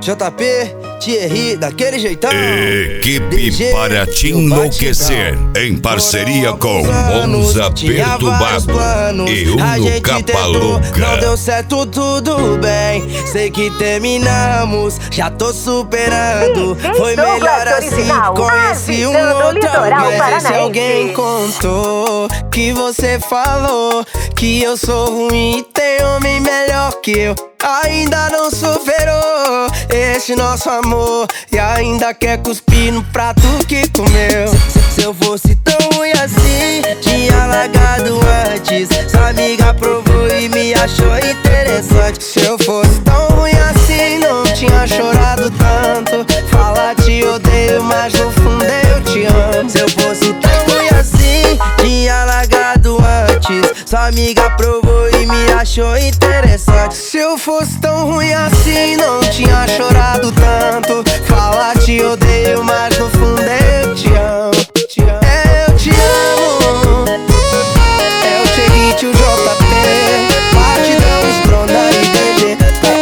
JP, Thierry, daquele jeitão. Equipe para te enlouquecer, em parceria com Monza Perturbado e Uno Capa Louca. Não deu certo, tudo bem. Sei que terminamos, já tô superando. Foi melhor assim, conheci outro alguém. Se alguém contou que você falou que eu sou ruim e tem homem melhor que eu, ainda não superou esse nosso amor e ainda quer cuspir no prato que comeu. Se eu fosse tão ruim assim, tinha largado antes. Sua amiga provou e me achou interessante. Se eu fosse tão ruim assim, não tinha chorado tanto. Fala te odeio, mas no fundo eu te amo. Se eu fosse tão ruim assim, tinha largado antes. Sua amiga provou e me achou interessante. Se eu fosse tão ruim assim, não tinha chorado tanto. Fala te odeio, mas no fundo eu te amo. Eu te amo. É o Thierry, o JP, Batidão, Stronda e DG.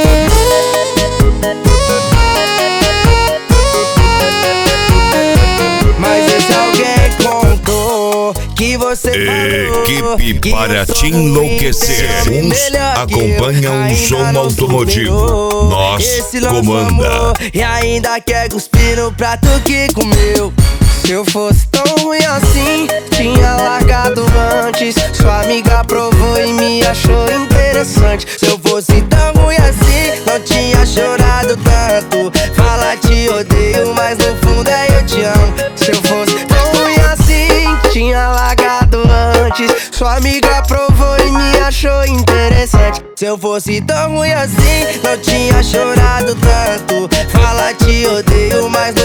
Mas esse alguém contou que você falou Equipe para te enlouquecer. Uns acompanham o som automotivo, nós comanda. E ainda quer cuspir no prato que comeu. Se eu fosse tão ruim assim, tinha largado antes. Sua amiga provou e me achou interessante. Se eu fosse tão ruim assim, não tinha chorado tanto. Fala te odeio, mas no fundo eu te amo. Se eu fosse tão ruim assim, tinha largado antes. Sua amiga provou e me achou interessante. Se eu fosse tão ruim assim, não tinha chorado tanto. Fala te odeio, mas